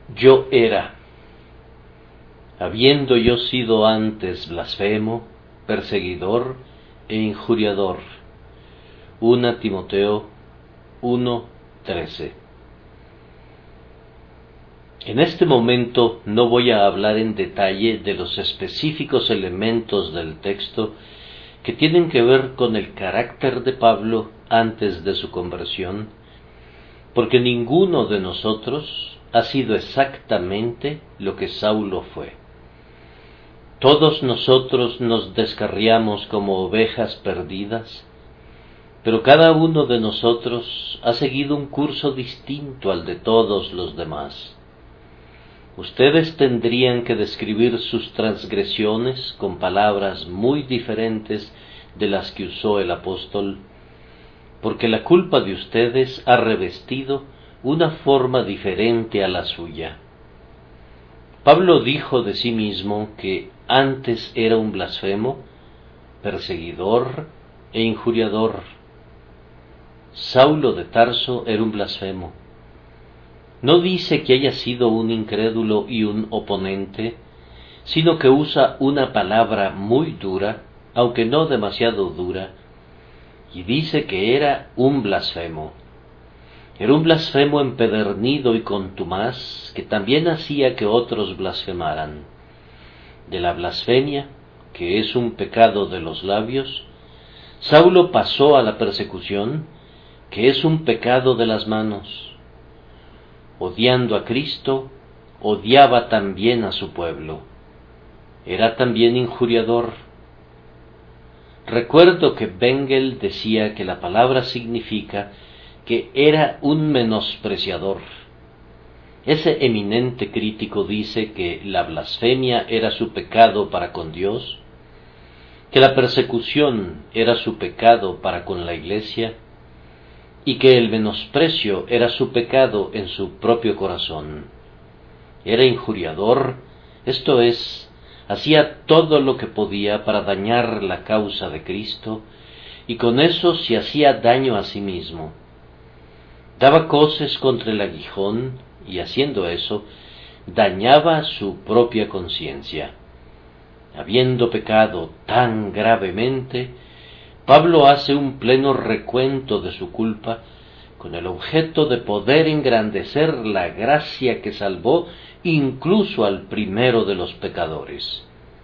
Yo era, habiendo yo sido antes blasfemo, perseguidor e injuriador. 1 Timoteo 1:13. En este momento no voy a hablar en detalle de los específicos elementos del texto que tienen que ver con el carácter de Pablo antes de su conversión, porque ninguno de nosotros ha sido exactamente lo que Saulo fue. Todos nosotros nos descarriamos como ovejas perdidas, pero cada uno de nosotros ha seguido un curso distinto al de todos los demás. Ustedes tendrían que describir sus transgresiones con palabras muy diferentes de las que usó el apóstol, porque la culpa de ustedes ha revestido una forma diferente a la suya. Pablo dijo de sí mismo que antes era un blasfemo, perseguidor e injuriador. Saulo de Tarso era un blasfemo. No dice que haya sido un incrédulo y un oponente, sino que usa una palabra muy dura, aunque no demasiado dura, y dice que era un blasfemo. Era un blasfemo empedernido y contumaz, que también hacía que otros blasfemaran. De la blasfemia, que es un pecado de los labios, Saulo pasó a la persecución, que es un pecado de las manos. Odiando a Cristo, odiaba también a su pueblo. Era también injuriador. Recuerdo que Bengel decía que la palabra significa que era un menospreciador. Ese eminente crítico dice que la blasfemia era su pecado para con Dios, que la persecución era su pecado para con la Iglesia, y que el menosprecio era su pecado en su propio corazón. Era injuriador, esto es, hacía todo lo que podía para dañar la causa de Cristo, y con eso se hacía daño a sí mismo. Daba coces contra el aguijón, y haciendo eso, dañaba su propia conciencia. Habiendo pecado tan gravemente, Pablo hace un pleno recuento de su culpa con el objeto de poder engrandecer la gracia que salvó incluso al primero de los pecadores.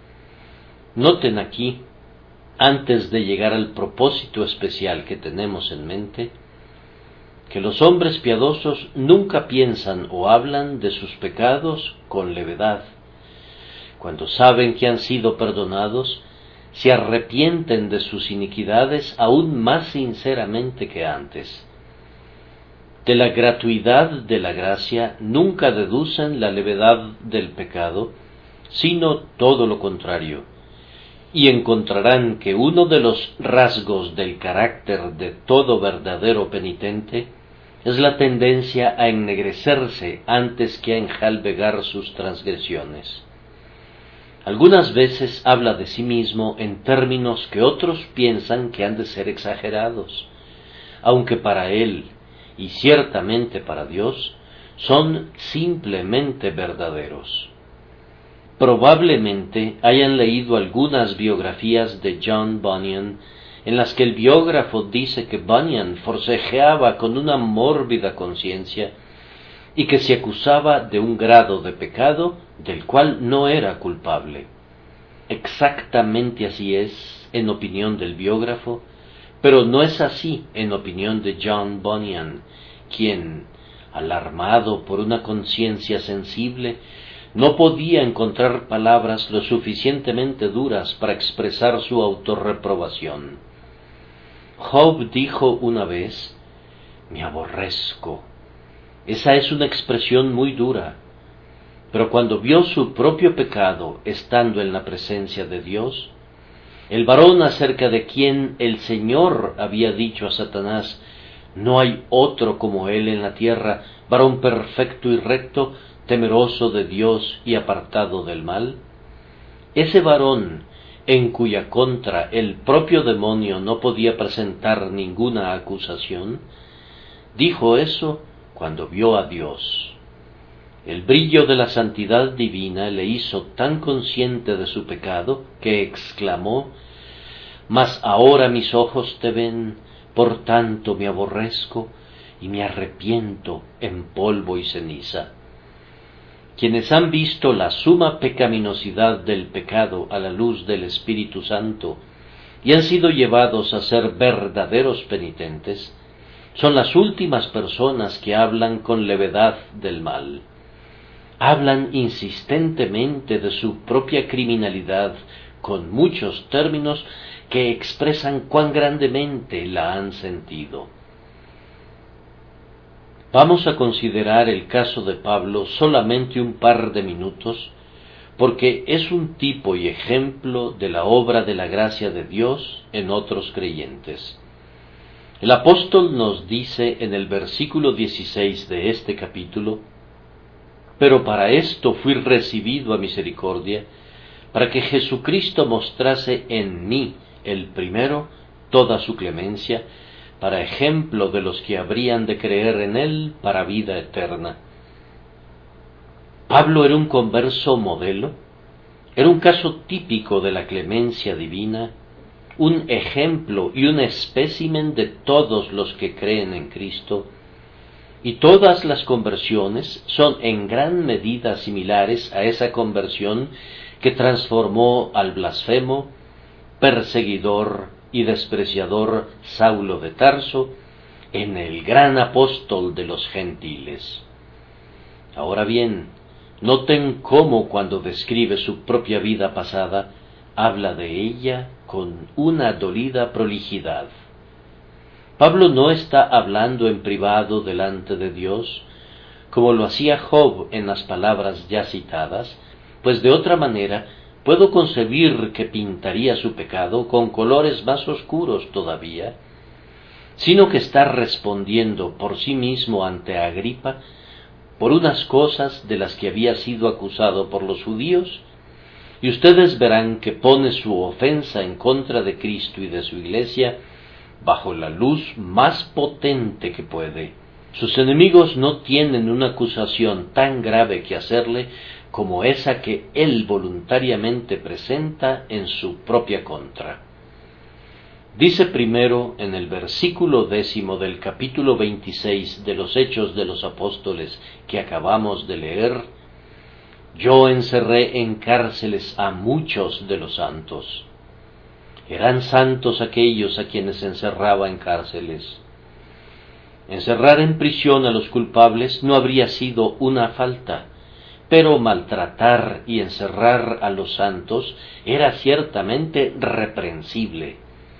Noten aquí, antes de llegar al propósito especial que tenemos en mente, que los hombres piadosos nunca piensan o hablan de sus pecados con levedad. Cuando saben que han sido perdonados, se arrepienten de sus iniquidades aún más sinceramente que antes. De la gratuidad de la gracia nunca deducen la levedad del pecado, sino todo lo contrario, y encontrarán que uno de los rasgos del carácter de todo verdadero penitente es la tendencia a ennegrecerse antes que a enjalbegar sus transgresiones. Algunas veces habla de sí mismo en términos que otros piensan que han de ser exagerados, aunque para él, y ciertamente para Dios, son simplemente verdaderos. Probablemente hayan leído algunas biografías de John Bunyan, en las que el biógrafo dice que Bunyan forcejeaba con una mórbida conciencia y que se acusaba de un grado de pecado del cual no era culpable. Exactamente así es en opinión del biógrafo, pero no es así en opinión de John Bunyan, quien, alarmado por una conciencia sensible, no podía encontrar palabras lo suficientemente duras para expresar su autorreprobación. Job dijo una vez: «Me aborrezco». Esa es una expresión muy dura, pero cuando vio su propio pecado estando en la presencia de Dios, el varón acerca de quien el Señor había dicho a Satanás: «No hay otro como él en la tierra, varón perfecto y recto, temeroso de Dios y apartado del mal», ese varón, en cuya contra el propio demonio no podía presentar ninguna acusación, dijo eso cuando vio a Dios. El brillo de la santidad divina le hizo tan consciente de su pecado que exclamó: «Mas ahora mis ojos te ven, por tanto me aborrezco y me arrepiento en polvo y ceniza». Quienes han visto la suma pecaminosidad del pecado a la luz del Espíritu Santo y han sido llevados a ser verdaderos penitentes, son las últimas personas que hablan con levedad del mal. Hablan insistentemente de su propia criminalidad con muchos términos que expresan cuán grandemente la han sentido. Vamos a considerar el caso de Pablo solamente un par de minutos, porque es un tipo y ejemplo de la obra de la gracia de Dios en otros creyentes. El apóstol nos dice en el versículo 16 de este capítulo: «Pero para esto fui recibido a misericordia, para que Jesucristo mostrase en mí, el primero, toda su clemencia, para ejemplo de los que habrían de creer en él para vida eterna». Pablo era un converso modelo, era un caso típico de la clemencia divina, un ejemplo y un espécimen de todos los que creen en Cristo, y todas las conversiones son en gran medida similares a esa conversión que transformó al blasfemo, perseguidor y despreciador Saulo de Tarso en el gran apóstol de los gentiles. Ahora bien, noten cómo cuando describe su propia vida pasada, habla de ella con una dolida prolijidad. Pablo no está hablando en privado delante de Dios, como lo hacía Job en las palabras ya citadas, pues de otra manera puedo concebir que pintaría su pecado con colores más oscuros todavía, sino que está respondiendo por sí mismo ante Agripa por unas cosas de las que había sido acusado por los judíos, y ustedes verán que pone su ofensa en contra de Cristo y de su Iglesia bajo la luz más potente que puede. Sus enemigos no tienen una acusación tan grave que hacerle como esa que él voluntariamente presenta en su propia contra. Dice primero en el versículo 10 del capítulo 26 de los Hechos de los Apóstoles que acabamos de leer: «Yo encerré en cárceles a muchos de los santos». Eran santos aquellos a quienes encerraba en cárceles. Encerrar en prisión a los culpables no habría sido una falta, pero maltratar y encerrar a los santos era ciertamente reprensible.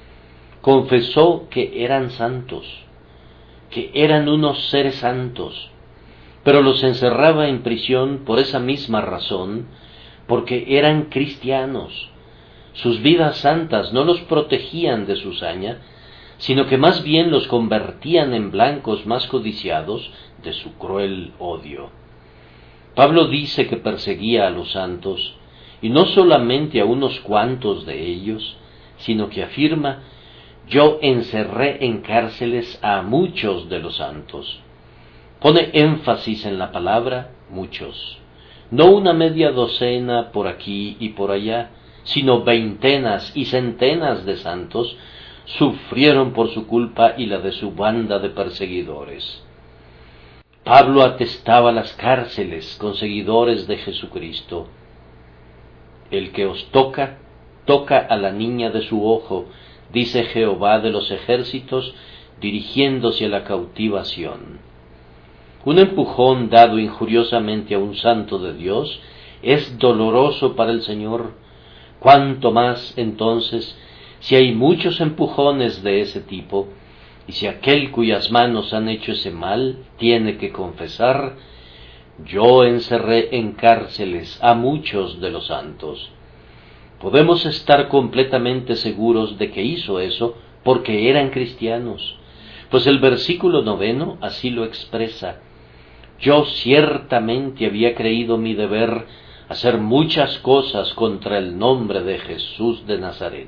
Confesó que eran santos, que eran unos seres santos, pero los encerraba en prisión por esa misma razón, porque eran cristianos. Sus vidas santas no los protegían de su saña, sino que más bien los convertían en blancos más codiciados de su cruel odio. Pablo dice que perseguía a los santos, y no solamente a unos cuantos de ellos, sino que afirma: «Yo encerré en cárceles a muchos de los santos». Pone énfasis en la palabra muchos, no una media docena por aquí y por allá, sino veintenas y centenas de santos sufrieron por su culpa y la de su banda de perseguidores. Pablo atestaba las cárceles con seguidores de Jesucristo. «El que os toca, toca a la niña de su ojo», dice Jehová de los ejércitos, dirigiéndose a la cautivación. Un empujón dado injuriosamente a un santo de Dios es doloroso para el Señor. Cuánto más, entonces, si hay muchos empujones de ese tipo, y si aquel cuyas manos han hecho ese mal tiene que confesar: «Yo encerré en cárceles a muchos de los santos». Podemos estar completamente seguros de que hizo eso porque eran cristianos, pues el versículo 9 así lo expresa: «Yo ciertamente había creído mi deber hacer muchas cosas contra el nombre de Jesús de Nazaret».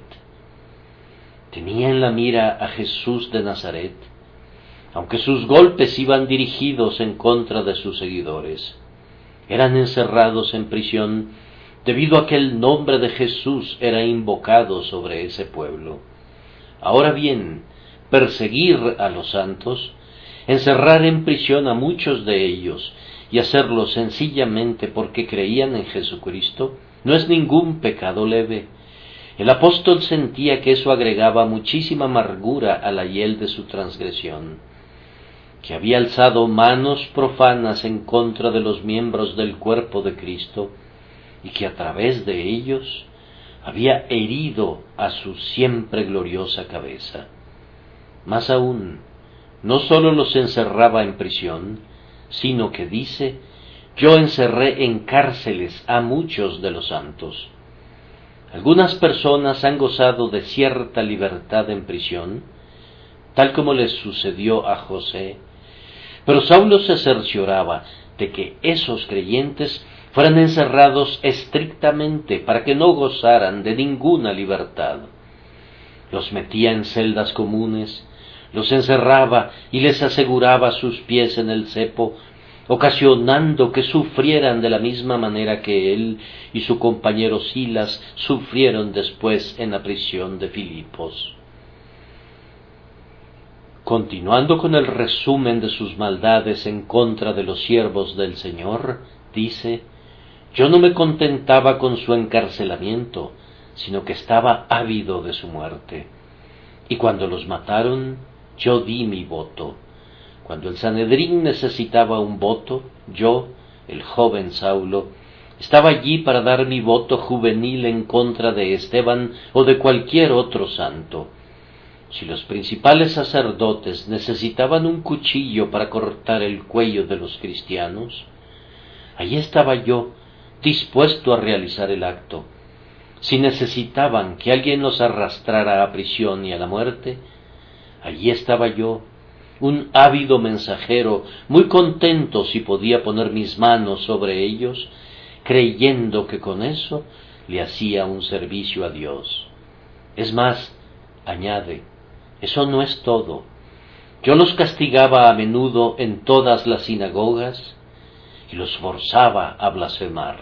Tenía en la mira a Jesús de Nazaret, aunque sus golpes iban dirigidos en contra de sus seguidores. eran encerrados en prisión debido a que el nombre de Jesús era invocado sobre ese pueblo. Ahora bien, perseguir a los santos, encerrar en prisión a muchos de ellos y hacerlo sencillamente porque creían en Jesucristo, no es ningún pecado leve. El apóstol sentía que eso agregaba muchísima amargura a la hiel de su transgresión, que había alzado manos profanas en contra de los miembros del cuerpo de Cristo y que a través de ellos había herido a su siempre gloriosa cabeza. Más aún, no sólo los encerraba en prisión, sino que dice: yo encerré en cárceles a muchos de los santos. Algunas personas han gozado de cierta libertad en prisión, tal como les sucedió a José, pero Saulo se cercioraba de que esos creyentes fueran encerrados estrictamente para que no gozaran de ninguna libertad. Los metía en celdas comunes, los encerraba y les aseguraba sus pies en el cepo, ocasionando que sufrieran de la misma manera que él y su compañero Silas sufrieron después en la prisión de Filipos. Continuando con el resumen de sus maldades en contra de los siervos del Señor, dice: yo no me contentaba con su encarcelamiento, sino que estaba ávido de su muerte. Y cuando los mataron, yo di mi voto. Cuando el Sanedrín necesitaba un voto, yo, el joven Saulo, estaba allí para dar mi voto juvenil en contra de Esteban o de cualquier otro santo. Si los principales sacerdotes necesitaban un cuchillo para cortar el cuello de los cristianos, allí estaba yo, dispuesto a realizar el acto. Si necesitaban que alguien los arrastrara a prisión y a la muerte, allí estaba yo, un ávido mensajero, muy contento si podía poner mis manos sobre ellos, creyendo que con eso le hacía un servicio a Dios. Es más, añade, eso no es todo. Yo los castigaba a menudo en todas las sinagogas y los forzaba a blasfemar.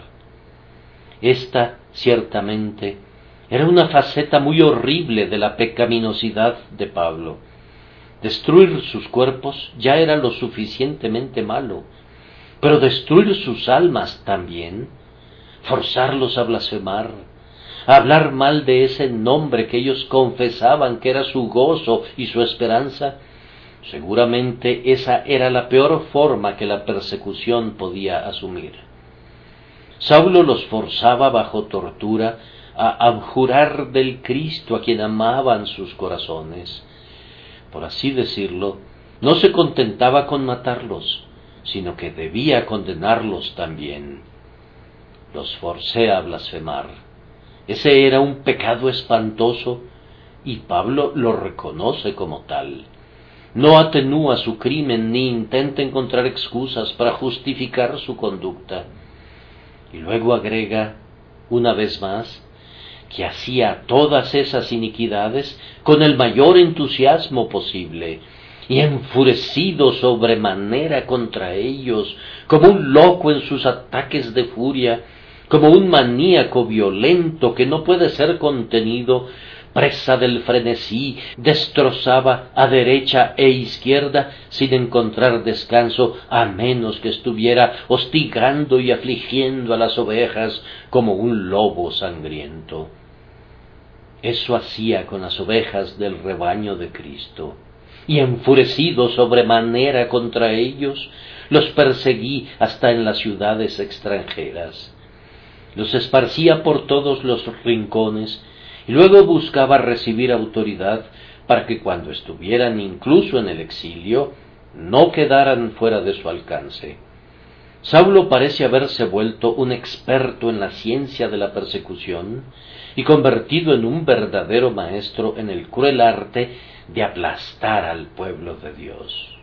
Esta, ciertamente, era una faceta muy horrible de la pecaminosidad de Pablo. Destruir sus cuerpos ya era lo suficientemente malo, pero destruir sus almas también, forzarlos a blasfemar, a hablar mal de ese nombre que ellos confesaban que era su gozo y su esperanza, seguramente esa era la peor forma que la persecución podía asumir. Saulo los forzaba bajo tortura a abjurar del Cristo a quien amaban sus corazones. Por así decirlo, no se contentaba con matarlos, sino que debía condenarlos también. Los forcé a blasfemar. Ese era un pecado espantoso, y Pablo lo reconoce como tal. No atenúa su crimen ni intenta encontrar excusas para justificar su conducta. Y luego agrega, una vez más, que hacía todas esas iniquidades con el mayor entusiasmo posible, y enfurecido sobremanera contra ellos, como un loco en sus ataques de furia, como un maníaco violento que no puede ser contenido, presa del frenesí, destrozaba a derecha e izquierda sin encontrar descanso, a menos que estuviera hostigando y afligiendo a las ovejas como un lobo sangriento. Eso hacía con las ovejas del rebaño de Cristo, y enfurecido sobremanera contra ellos, los perseguí hasta en las ciudades extranjeras. Los esparcía por todos los rincones, y luego buscaba recibir autoridad para que cuando estuvieran incluso en el exilio, no quedaran fuera de su alcance. Saulo parece haberse vuelto un experto en la ciencia de la persecución y convertido en un verdadero maestro en el cruel arte de aplastar al pueblo de Dios.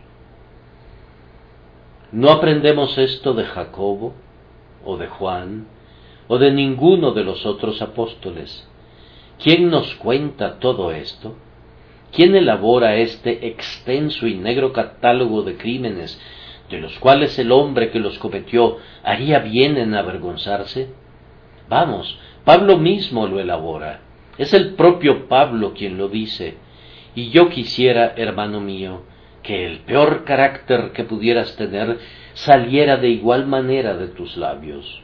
¿No aprendemos esto de Jacobo, o de Juan, o de ninguno de los otros apóstoles? ¿Quién nos cuenta todo esto? ¿Quién elabora este extenso y negro catálogo de crímenes de los cuales el hombre que los cometió haría bien en avergonzarse? Vamos, Pablo mismo lo elabora. Es el propio Pablo quien lo dice. Y yo quisiera, hermano mío, que el peor carácter que pudieras tener saliera de igual manera de tus labios.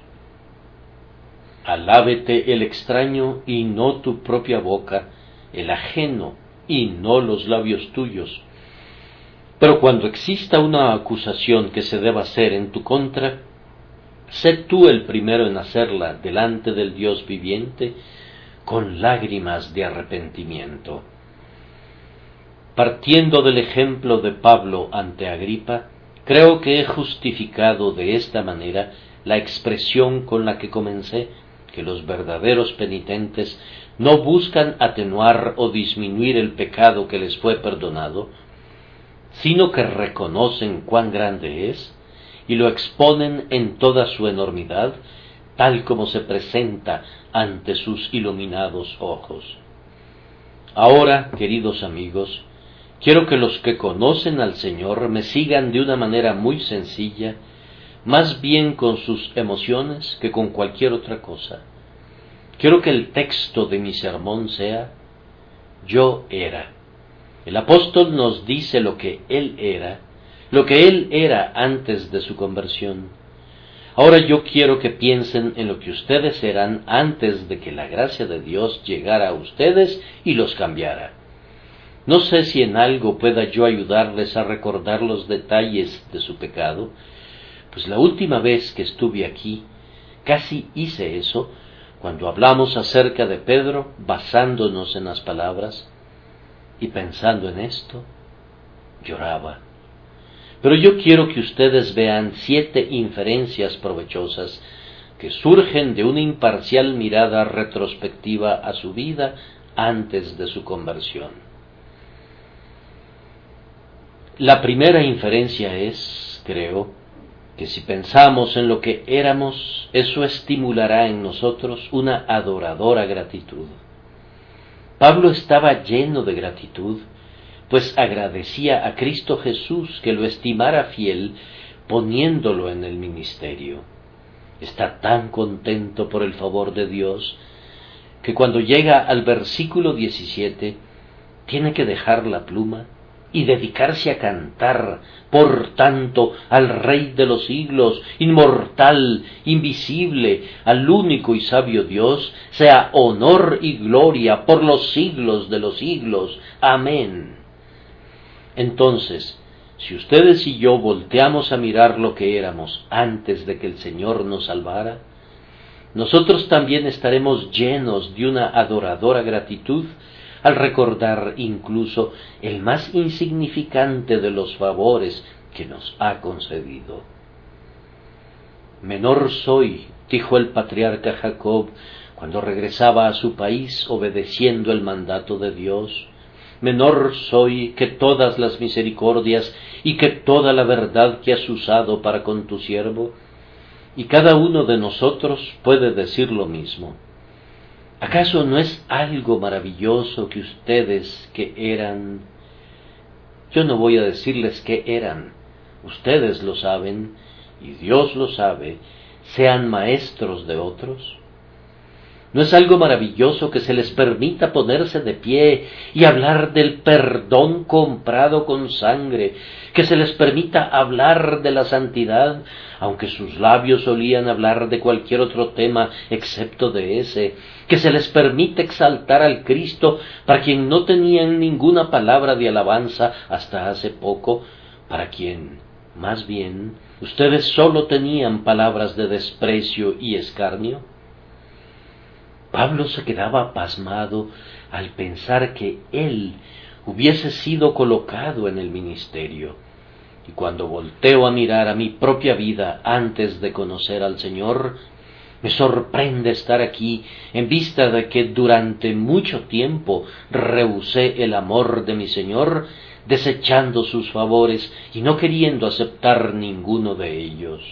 Alábete el extraño y no tu propia boca, el ajeno y no los labios tuyos. Pero cuando exista una acusación que se deba hacer en tu contra, sé tú el primero en hacerla delante del Dios viviente con lágrimas de arrepentimiento. Partiendo del ejemplo de Pablo ante Agripa, creo que he justificado de esta manera la expresión con la que comencé, que los verdaderos penitentes no buscan atenuar o disminuir el pecado que les fue perdonado, sino que reconocen cuán grande es y lo exponen en toda su enormidad, tal como se presenta ante sus iluminados ojos. Ahora, queridos amigos, quiero que los que conocen al Señor me sigan de una manera muy sencilla, más bien con sus emociones que con cualquier otra cosa. Quiero que el texto de mi sermón sea: yo era. El apóstol nos dice lo que él era antes de su conversión. Ahora yo quiero que piensen en lo que ustedes eran antes de que la gracia de Dios llegara a ustedes y los cambiara. No sé si en algo pueda yo ayudarles a recordar los detalles de su pecado, pues la última vez que estuve aquí casi hice eso cuando hablamos acerca de Pedro, basándonos en las palabras, y pensando en esto, lloraba. Pero yo quiero que ustedes vean 7 inferencias provechosas que surgen de una imparcial mirada retrospectiva a su vida antes de su conversión. La primera inferencia es, creo, que si pensamos en lo que éramos, eso estimulará en nosotros una adoradora gratitud. Pablo estaba lleno de gratitud, pues agradecía a Cristo Jesús que lo estimara fiel, poniéndolo en el ministerio. Está tan contento por el favor de Dios, que cuando llega al versículo 17, tiene que dejar la pluma y dedicarse a cantar, por tanto, al Rey de los siglos, inmortal, invisible, al único y sabio Dios, sea honor y gloria por los siglos de los siglos. Amén. Entonces, si ustedes y yo volteamos a mirar lo que éramos antes de que el Señor nos salvara, nosotros también estaremos llenos de una adoradora gratitud al recordar incluso el más insignificante de los favores que nos ha concedido. Menor soy, dijo el patriarca Jacob cuando regresaba a su país obedeciendo el mandato de Dios. Menor soy que todas las misericordias y que toda la verdad que has usado para con tu siervo. Y cada uno de nosotros puede decir lo mismo. ¿Acaso no es algo maravilloso que ustedes que eran? Yo no voy a decirles qué eran, ustedes lo saben, y Dios lo sabe, sean maestros de otros. ¿No es algo maravilloso que se les permita ponerse de pie y hablar del perdón comprado con sangre, que se les permita hablar de la santidad, aunque sus labios solían hablar de cualquier otro tema excepto de ese, que se les permita exaltar al Cristo para quien no tenían ninguna palabra de alabanza hasta hace poco, para quien, más bien, ustedes sólo tenían palabras de desprecio y escarnio? Pablo se quedaba pasmado al pensar que él hubiese sido colocado en el ministerio. Y cuando volteo a mirar a mi propia vida antes de conocer al Señor, me sorprende estar aquí en vista de que durante mucho tiempo rehusé el amor de mi Señor, desechando sus favores y no queriendo aceptar ninguno de ellos.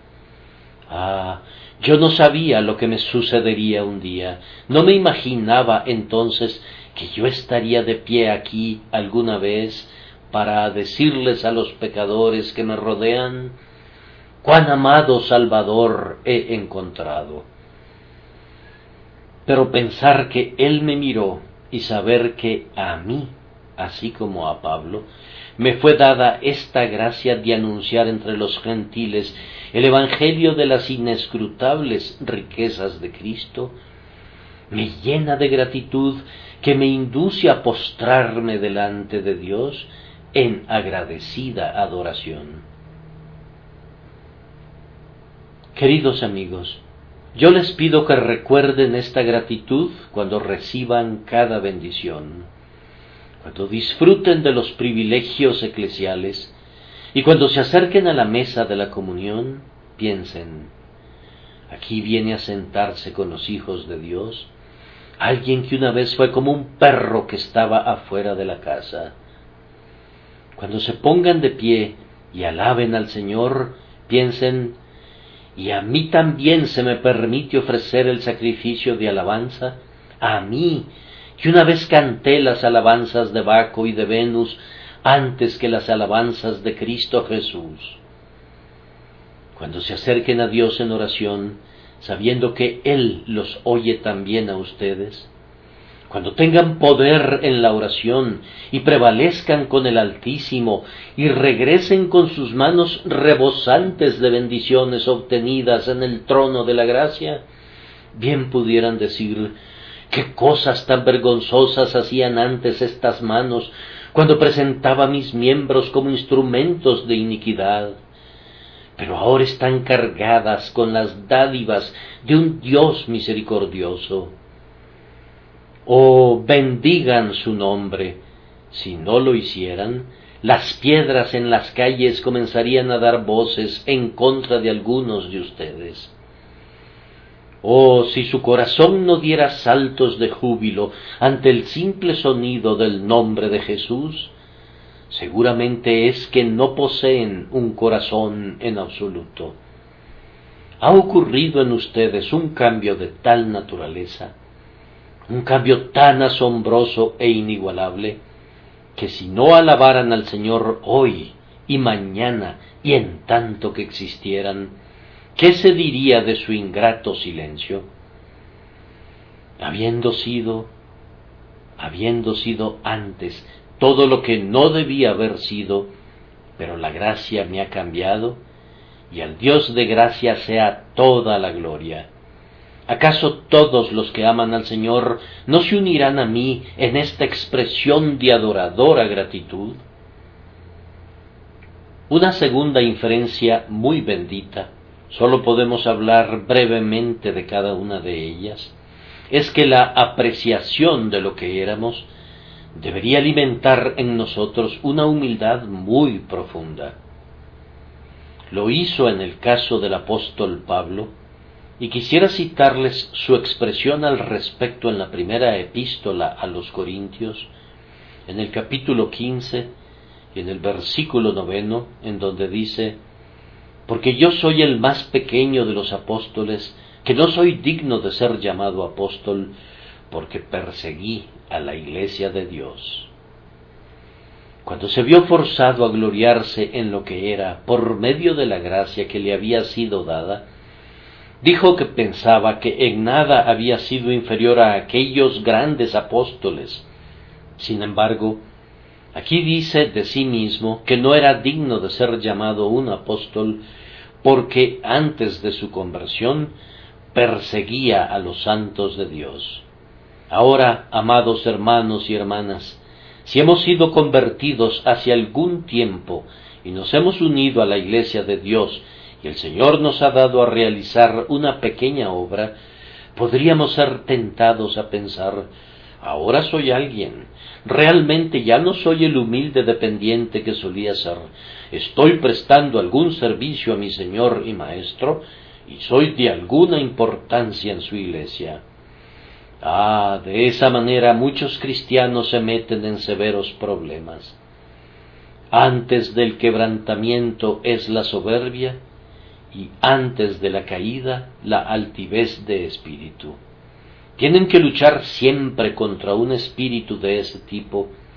Yo no sabía lo que me sucedería un día, no me imaginaba entonces que yo estaría de pie aquí alguna vez para decirles a los pecadores que me rodean, cuán amado Salvador he encontrado. Pero pensar que Él me miró y saber que a mí, así como a Pablo, me fue dada esta gracia de anunciar entre los gentiles el evangelio de las inescrutables riquezas de Cristo, me llena de gratitud que me induce a postrarme delante de Dios en agradecida adoración. Queridos amigos, yo les pido que recuerden esta gratitud cuando reciban cada bendición, cuando disfruten de los privilegios eclesiales y cuando se acerquen a la mesa de la comunión, piensen, aquí viene a sentarse con los hijos de Dios alguien que una vez fue como un perro que estaba afuera de la casa. Cuando se pongan de pie y alaben al Señor, piensen, y a mí también se me permite ofrecer el sacrificio de alabanza, a mí, que una vez canté las alabanzas de Baco y de Venus antes que las alabanzas de Cristo Jesús. Cuando se acerquen a Dios en oración, sabiendo que Él los oye también a ustedes, cuando tengan poder en la oración y prevalezcan con el Altísimo y regresen con sus manos rebosantes de bendiciones obtenidas en el trono de la gracia, bien pudieran decir, qué cosas tan vergonzosas hacían antes estas manos cuando presentaba mis miembros como instrumentos de iniquidad, pero ahora están cargadas con las dádivas de un Dios misericordioso. Oh, bendigan su nombre. Si no lo hicieran, las piedras en las calles comenzarían a dar voces en contra de algunos de ustedes. Oh, si su corazón no diera saltos de júbilo ante el simple sonido del nombre de Jesús, seguramente es que no poseen un corazón en absoluto. ¿Ha ocurrido en ustedes un cambio de tal naturaleza, un cambio tan asombroso e inigualable, que si no alabaran al Señor hoy y mañana y en tanto que existieran, qué se diría de su ingrato silencio? Habiendo sido antes todo lo que no debía haber sido, pero la gracia me ha cambiado, y al Dios de gracia sea toda la gloria. ¿Acaso todos los que aman al Señor no se unirán a mí en esta expresión de adoradora gratitud? Una segunda inferencia muy bendita, solo podemos hablar brevemente de cada una de ellas, es que la apreciación de lo que éramos debería alimentar en nosotros una humildad muy profunda. Lo hizo en el caso del apóstol Pablo, y quisiera citarles su expresión al respecto en la primera epístola a los Corintios, en el capítulo 15 y en el versículo 9, en donde dice, porque yo soy el más pequeño de los apóstoles, que no soy digno de ser llamado apóstol, porque perseguí a la iglesia de Dios. Cuando se vio forzado a gloriarse en lo que era, por medio de la gracia que le había sido dada, dijo que pensaba que en nada había sido inferior a aquellos grandes apóstoles. Sin embargo, aquí dice de sí mismo que no era digno de ser llamado un apóstol porque antes de su conversión perseguía a los santos de Dios. Ahora, amados hermanos y hermanas, si hemos sido convertidos hace algún tiempo y nos hemos unido a la Iglesia de Dios y el Señor nos ha dado a realizar una pequeña obra, podríamos ser tentados a pensar, ahora soy alguien, realmente ya no soy el humilde dependiente que solía ser, estoy prestando algún servicio a mi Señor y Maestro, y soy de alguna importancia en su Iglesia. De esa manera muchos cristianos se meten en severos problemas. Antes del quebrantamiento es la soberbia, y antes de la caída la altivez de espíritu. Tienen que luchar siempre contra un espíritu de ese tipo,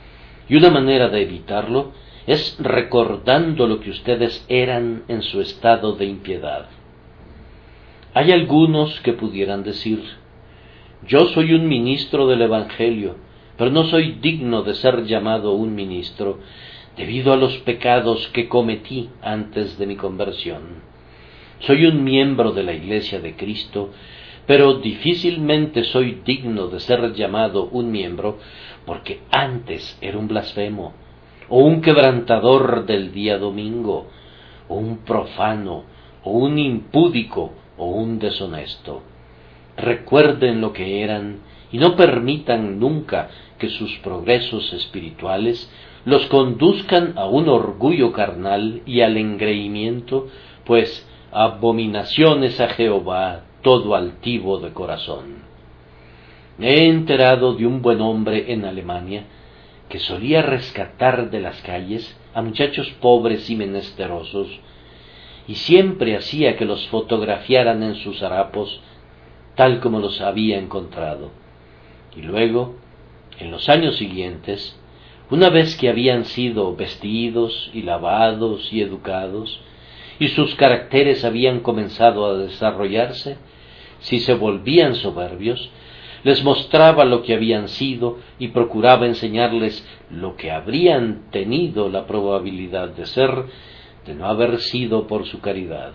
Y una manera de evitarlo es recordando lo que ustedes eran en su estado de impiedad. Hay algunos que pudieran decir: yo soy un ministro del Evangelio, pero no soy digno de ser llamado un ministro debido a los pecados que cometí antes de mi conversión. Soy un miembro de la Iglesia de Cristo, pero difícilmente soy digno de ser llamado un miembro porque antes era un blasfemo, o un quebrantador del día domingo, o un profano, o un impúdico, o un deshonesto. Recuerden lo que eran y no permitan nunca que sus progresos espirituales los conduzcan a un orgullo carnal y al engreimiento, pues abominaciones a Jehová todo altivo de corazón. Me he enterado de un buen hombre en Alemania que solía rescatar de las calles a muchachos pobres y menesterosos, y siempre hacía que los fotografiaran en sus harapos tal como los había encontrado. Y luego, en los años siguientes, una vez que habían sido vestidos y lavados y educados, y sus caracteres habían comenzado a desarrollarse, si se volvían soberbios, les mostraba lo que habían sido y procuraba enseñarles lo que habrían tenido la probabilidad de ser, de no haber sido por su caridad.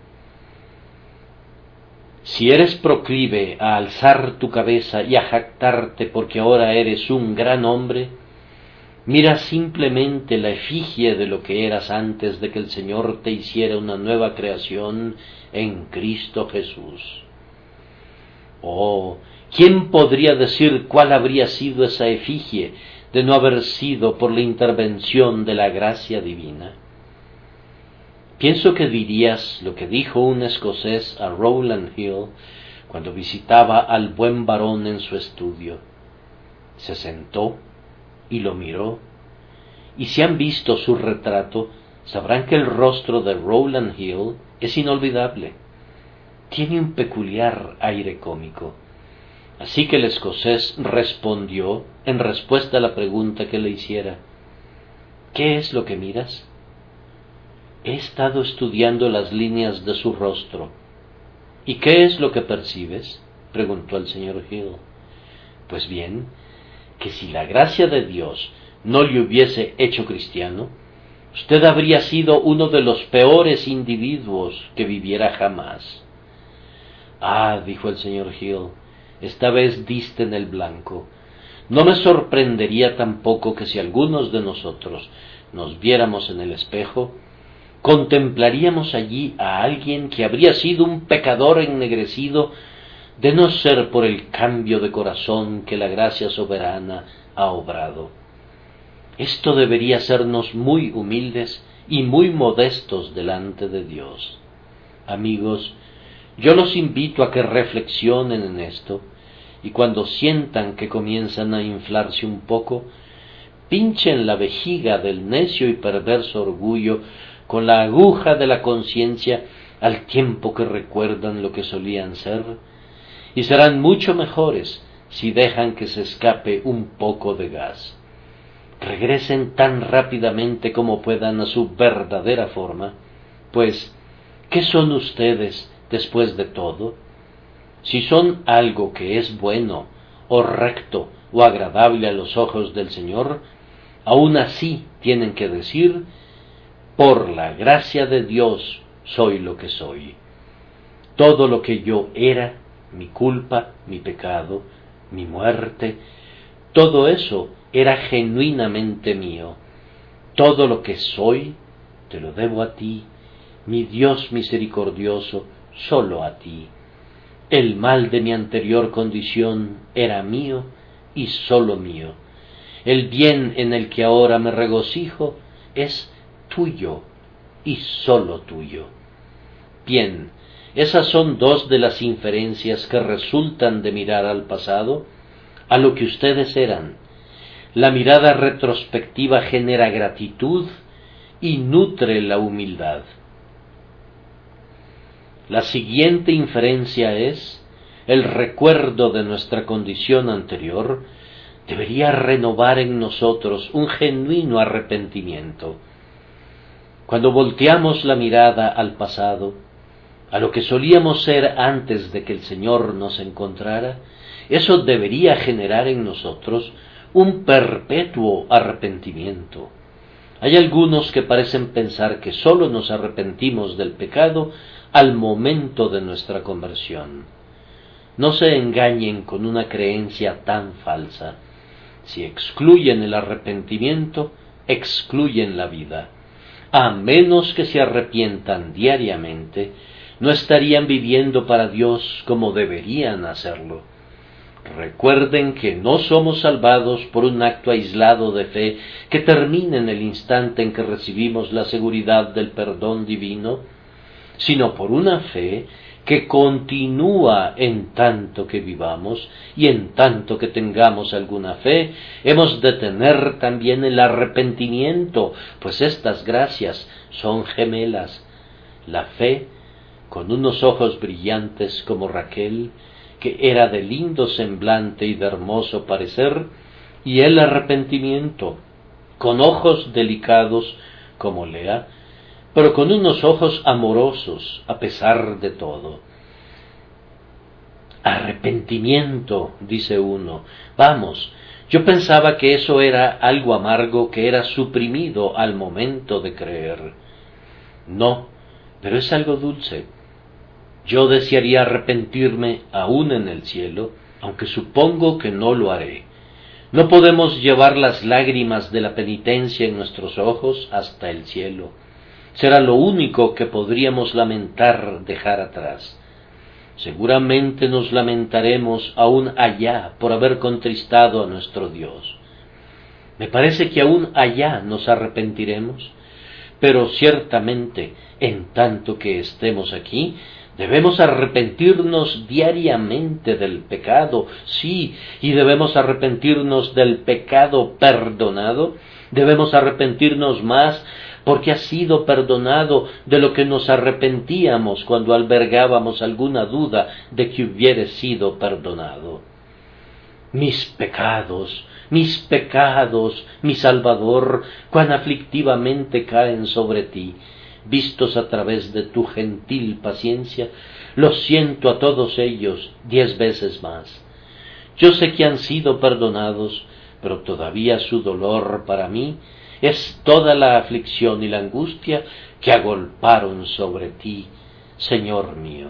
Si eres proclive a alzar tu cabeza y a jactarte porque ahora eres un gran hombre, mira simplemente la efigie de lo que eras antes de que el Señor te hiciera una nueva creación en Cristo Jesús. Oh, ¿quién podría decir cuál habría sido esa efigie de no haber sido por la intervención de la gracia divina? Pienso que dirías lo que dijo un escocés a Rowland Hill cuando visitaba al buen varón en su estudio. Se sentó y lo miró, y si han visto su retrato, sabrán que el rostro de Rowland Hill es inolvidable. Tiene un peculiar aire cómico. Así que el escocés respondió en respuesta a la pregunta que le hiciera: ¿qué es lo que miras? He estado estudiando las líneas de su rostro. ¿Y qué es lo que percibes?, preguntó el señor Hill. Pues bien, que si la gracia de Dios no le hubiese hecho cristiano, usted habría sido uno de los peores individuos que viviera jamás. Ah, dijo el señor Hill, esta vez diste en el blanco. No me sorprendería tampoco que si algunos de nosotros nos viéramos en el espejo, contemplaríamos allí a alguien que habría sido un pecador ennegrecido de no ser por el cambio de corazón que la gracia soberana ha obrado. Esto debería hacernos muy humildes y muy modestos delante de Dios. Amigos, yo los invito a que reflexionen en esto, y cuando sientan que comienzan a inflarse un poco, pinchen la vejiga del necio y perverso orgullo con la aguja de la conciencia al tiempo que recuerdan lo que solían ser, y serán mucho mejores si dejan que se escape un poco de gas. Regresen tan rápidamente como puedan a su verdadera forma, pues, ¿qué son ustedes después de todo? Si son algo que es bueno, o recto, o agradable a los ojos del Señor, aún así tienen que decir: por la gracia de Dios soy lo que soy. Todo lo que yo era, mi culpa, mi pecado, mi muerte, todo eso era genuinamente mío. Todo lo que soy, te lo debo a ti, mi Dios misericordioso, solo a ti. El mal de mi anterior condición era mío y solo mío. El bien en el que ahora me regocijo es tuyo y solo tuyo. Bien, esas son dos de las inferencias que resultan de mirar al pasado, a lo que ustedes eran. La mirada retrospectiva genera gratitud y nutre la humildad. La siguiente inferencia es el recuerdo de nuestra condición anterior, debería renovar en nosotros un genuino arrepentimiento. Cuando volteamos la mirada al pasado, a lo que solíamos ser antes de que el Señor nos encontrara, eso debería generar en nosotros un perpetuo arrepentimiento. Hay algunos que parecen pensar que sólo nos arrepentimos del pecado al momento de nuestra conversión. No se engañen con una creencia tan falsa. Si excluyen el arrepentimiento, excluyen la vida. A menos que se arrepientan diariamente, no estarían viviendo para Dios como deberían hacerlo. Recuerden que no somos salvados por un acto aislado de fe que termine en el instante en que recibimos la seguridad del perdón divino, sino por una fe que continúa en tanto que vivamos, y en tanto que tengamos alguna fe, hemos de tener también el arrepentimiento, pues estas gracias son gemelas. La fe, con unos ojos brillantes como Raquel, que era de lindo semblante y de hermoso parecer, y el arrepentimiento, con ojos delicados como Lea, pero con unos ojos amorosos a pesar de todo. Arrepentimiento, dice uno. Vamos, yo pensaba que eso era algo amargo que era suprimido al momento de creer. No, pero es algo dulce. Yo desearía arrepentirme aún en el cielo, aunque supongo que no lo haré. No podemos llevar las lágrimas de la penitencia en nuestros ojos hasta el cielo. Será lo único que podríamos lamentar dejar atrás. Seguramente nos lamentaremos aún allá por haber contristado a nuestro Dios. Me parece que aún allá nos arrepentiremos, pero ciertamente, en tanto que estemos aquí, debemos arrepentirnos diariamente del pecado, sí, y debemos arrepentirnos del pecado perdonado, debemos arrepentirnos más porque ha sido perdonado de lo que nos arrepentíamos cuando albergábamos alguna duda de que hubiere sido perdonado. Mis pecados, mi Salvador, cuán aflictivamente caen sobre ti. Vistos a través de tu gentil paciencia, los siento a todos ellos 10 veces más. Yo sé que han sido perdonados, pero todavía su dolor para mí es toda la aflicción y la angustia que agolparon sobre ti, Señor mío.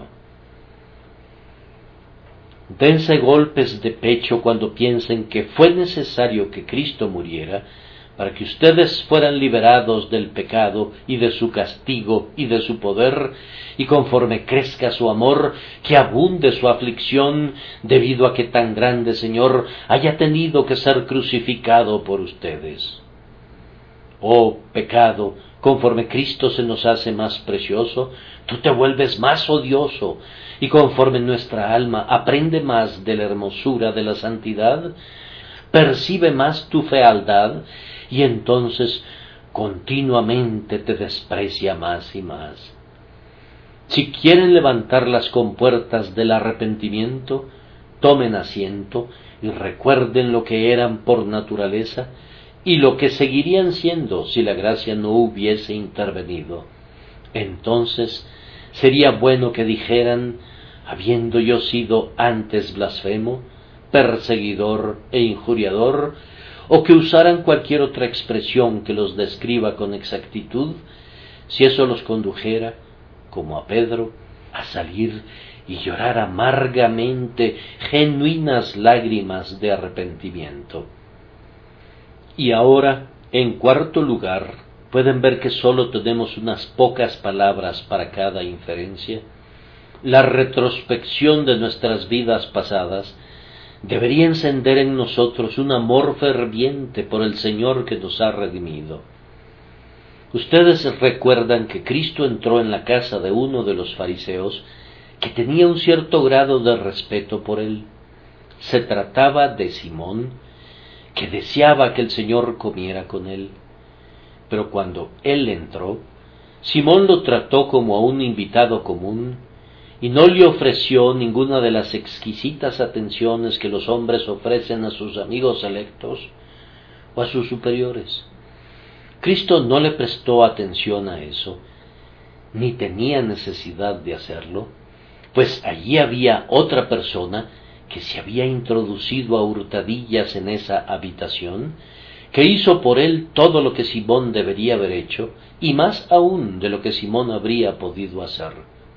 Dense golpes de pecho cuando piensen que fue necesario que Cristo muriera para que ustedes fueran liberados del pecado y de su castigo y de su poder, y conforme crezca su amor, que abunde su aflicción, debido a que tan grande Señor haya tenido que ser crucificado por ustedes. Oh pecado, conforme Cristo se nos hace más precioso, tú te vuelves más odioso, y conforme nuestra alma aprende más de la hermosura de la santidad, percibe más tu fealdad, y entonces continuamente te desprecia más y más. Si quieren levantar las compuertas del arrepentimiento, tomen asiento y recuerden lo que eran por naturaleza y lo que seguirían siendo si la gracia no hubiese intervenido. Entonces sería bueno que dijeran, habiendo yo sido antes blasfemo, perseguidor e injuriador, o que usaran cualquier otra expresión que los describa con exactitud, si eso los condujera, como a Pedro, a salir y llorar amargamente genuinas lágrimas de arrepentimiento. Y ahora, en cuarto lugar, pueden ver que sólo tenemos unas pocas palabras para cada inferencia. La retrospección de nuestras vidas pasadas debería encender en nosotros un amor ferviente por el Señor que nos ha redimido. Ustedes recuerdan que Cristo entró en la casa de uno de los fariseos que tenía un cierto grado de respeto por él. Se trataba de Simón, que deseaba que el Señor comiera con él. Pero cuando él entró, Simón lo trató como a un invitado común y no le ofreció ninguna de las exquisitas atenciones que los hombres ofrecen a sus amigos electos o a sus superiores. Cristo no le prestó atención a eso, ni tenía necesidad de hacerlo, pues allí había otra persona que se había introducido a hurtadillas en esa habitación, que hizo por él todo lo que Simón debería haber hecho, y más aún de lo que Simón habría podido hacer.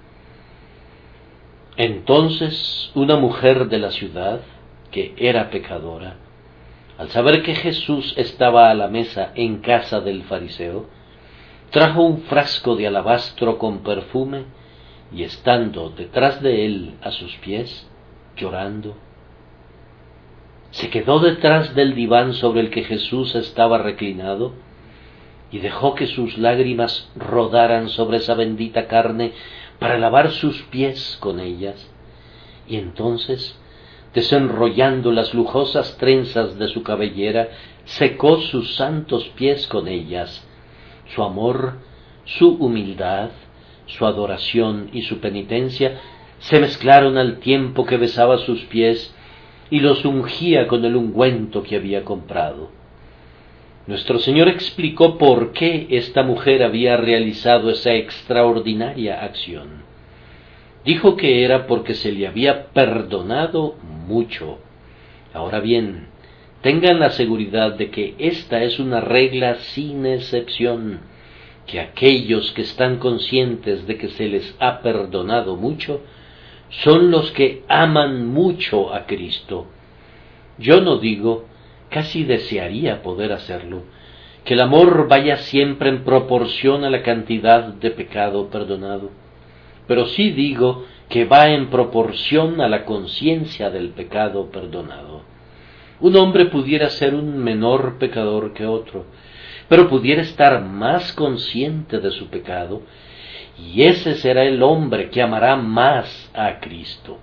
Entonces una mujer de la ciudad, que era pecadora, al saber que Jesús estaba a la mesa en casa del fariseo, trajo un frasco de alabastro con perfume, y estando detrás de él a sus pies, llorando, se quedó detrás del diván sobre el que Jesús estaba reclinado, y dejó que sus lágrimas rodaran sobre esa bendita carne para lavar sus pies con ellas, y entonces, desenrollando las lujosas trenzas de su cabellera, secó sus santos pies con ellas. Su amor, su humildad, su adoración y su penitencia se mezclaron al tiempo que besaba sus pies y los ungía con el ungüento que había comprado. Nuestro Señor explicó por qué esta mujer había realizado esa extraordinaria acción. Dijo que era porque se le había perdonado mucho. Ahora bien, tengan la seguridad de que esta es una regla sin excepción, que aquellos que están conscientes de que se les ha perdonado mucho, son los que aman mucho a Cristo. Yo no digo, casi desearía poder hacerlo, que el amor vaya siempre en proporción a la cantidad de pecado perdonado, pero sí digo que va en proporción a la conciencia del pecado perdonado. Un hombre pudiera ser un menor pecador que otro, pero pudiera estar más consciente de su pecado, y ese será el hombre que amará más a Cristo.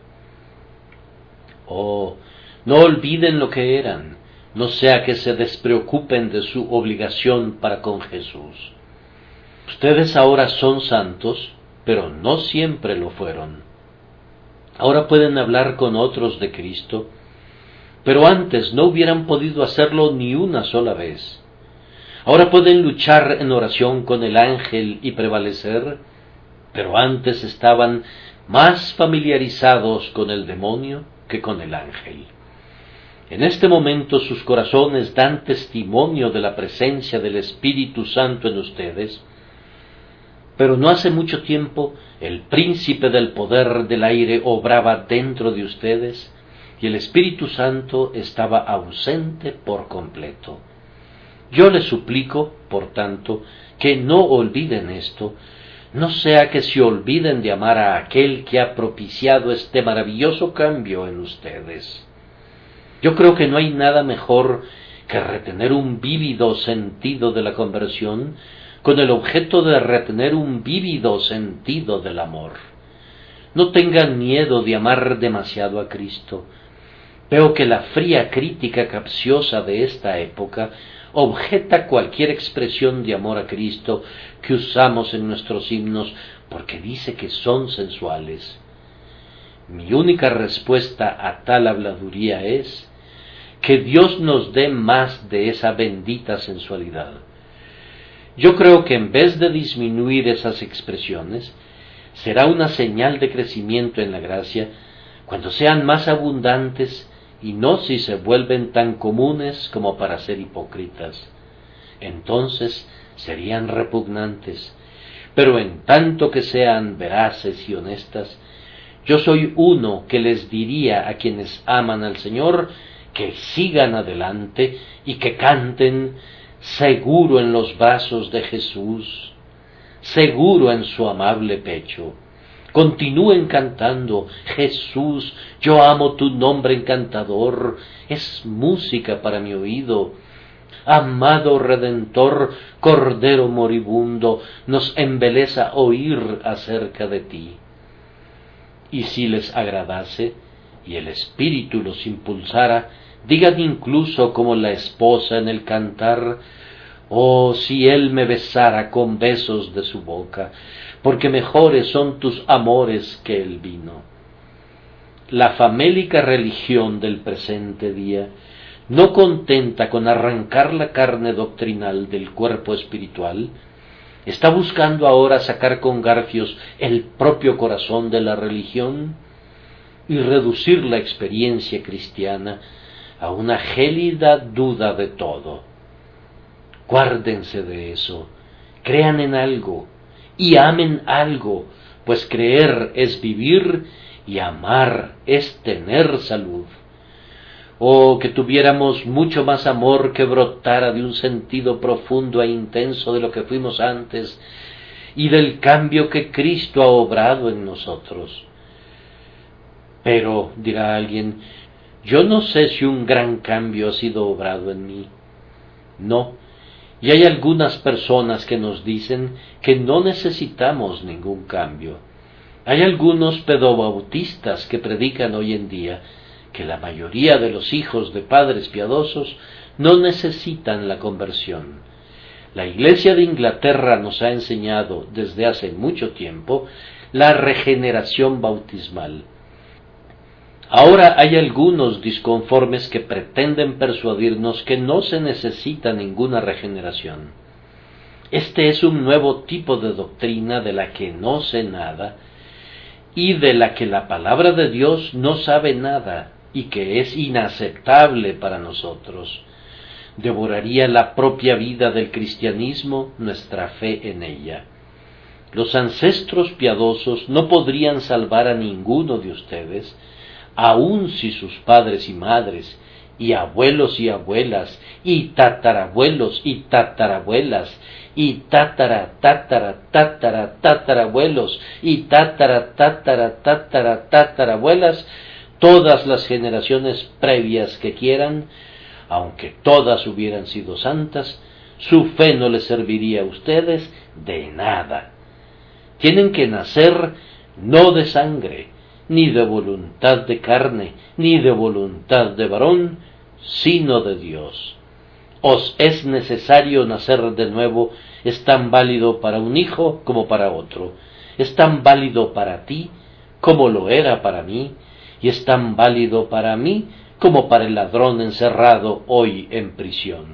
Oh, no olviden lo que eran, no sea que se despreocupen de su obligación para con Jesús. Ustedes ahora son santos, pero no siempre lo fueron. Ahora pueden hablar con otros de Cristo, pero antes no hubieran podido hacerlo ni una sola vez. Ahora pueden luchar en oración con el ángel y prevalecer, pero antes estaban más familiarizados con el demonio que con el ángel. En este momento sus corazones dan testimonio de la presencia del Espíritu Santo en ustedes, pero no hace mucho tiempo el príncipe del poder del aire obraba dentro de ustedes y el Espíritu Santo estaba ausente por completo. Yo les suplico, por tanto, que no olviden esto, no sea que se olviden de amar a aquel que ha propiciado este maravilloso cambio en ustedes. Yo creo que no hay nada mejor que retener un vívido sentido de la conversión con el objeto de retener un vívido sentido del amor. No tengan miedo de amar demasiado a Cristo. Veo que la fría crítica capciosa de esta época objeta cualquier expresión de amor a Cristo que usamos en nuestros himnos porque dice que son sensuales. Mi única respuesta a tal habladuría es que Dios nos dé más de esa bendita sensualidad. Yo creo que en vez de disminuir esas expresiones, será una señal de crecimiento en la gracia cuando sean más abundantes y no si se vuelven tan comunes como para ser hipócritas. Entonces serían repugnantes, pero en tanto que sean veraces y honestas, yo soy uno que les diría a quienes aman al Señor que sigan adelante y que canten seguro en los brazos de Jesús, seguro en su amable pecho. Continúen cantando, Jesús, yo amo tu nombre encantador, es música para mi oído. Amado Redentor, Cordero moribundo, nos embeleza oír acerca de ti. Y si les agradase, y el Espíritu los impulsara, digan incluso como la esposa en el cantar, oh, si él me besara con besos de su boca, porque mejores son tus amores que el vino. La famélica religión del presente día, no contenta con arrancar la carne doctrinal del cuerpo espiritual, está buscando ahora sacar con garfios el propio corazón de la religión y reducir la experiencia cristiana a una gélida duda de todo. Guárdense de eso, crean en algo y amen algo, pues creer es vivir y amar es tener salud. Oh, que tuviéramos mucho más amor que brotara de un sentido profundo e intenso de lo que fuimos antes y del cambio que Cristo ha obrado en nosotros. Pero, dirá alguien, yo no sé si un gran cambio ha sido obrado en mí. No, y hay algunas personas que nos dicen que no necesitamos ningún cambio. Hay algunos pedobautistas que predican hoy en día que la mayoría de los hijos de padres piadosos no necesitan la conversión. La Iglesia de Inglaterra nos ha enseñado desde hace mucho tiempo la regeneración bautismal. Ahora hay algunos disconformes que pretenden persuadirnos que no se necesita ninguna regeneración. Este es un nuevo tipo de doctrina de la que no sé nada y de la que la palabra de Dios no sabe nada y que es inaceptable para nosotros. Devoraría la propia vida del cristianismo nuestra fe en ella. Los ancestros piadosos no podrían salvar a ninguno de ustedes, aun si sus padres y madres, y abuelos y abuelas, y tatarabuelos y tatarabuelas, y tatarabuelos, y tatarabuelas, todas las generaciones previas que quieran, aunque todas hubieran sido santas, su fe no les serviría a ustedes de nada. Tienen que nacer no de sangre, ni de voluntad de carne, ni de voluntad de varón, sino de Dios. Os es necesario nacer de nuevo, es tan válido para un hijo como para otro, es tan válido para ti como lo era para mí, y es tan válido para mí como para el ladrón encerrado hoy en prisión.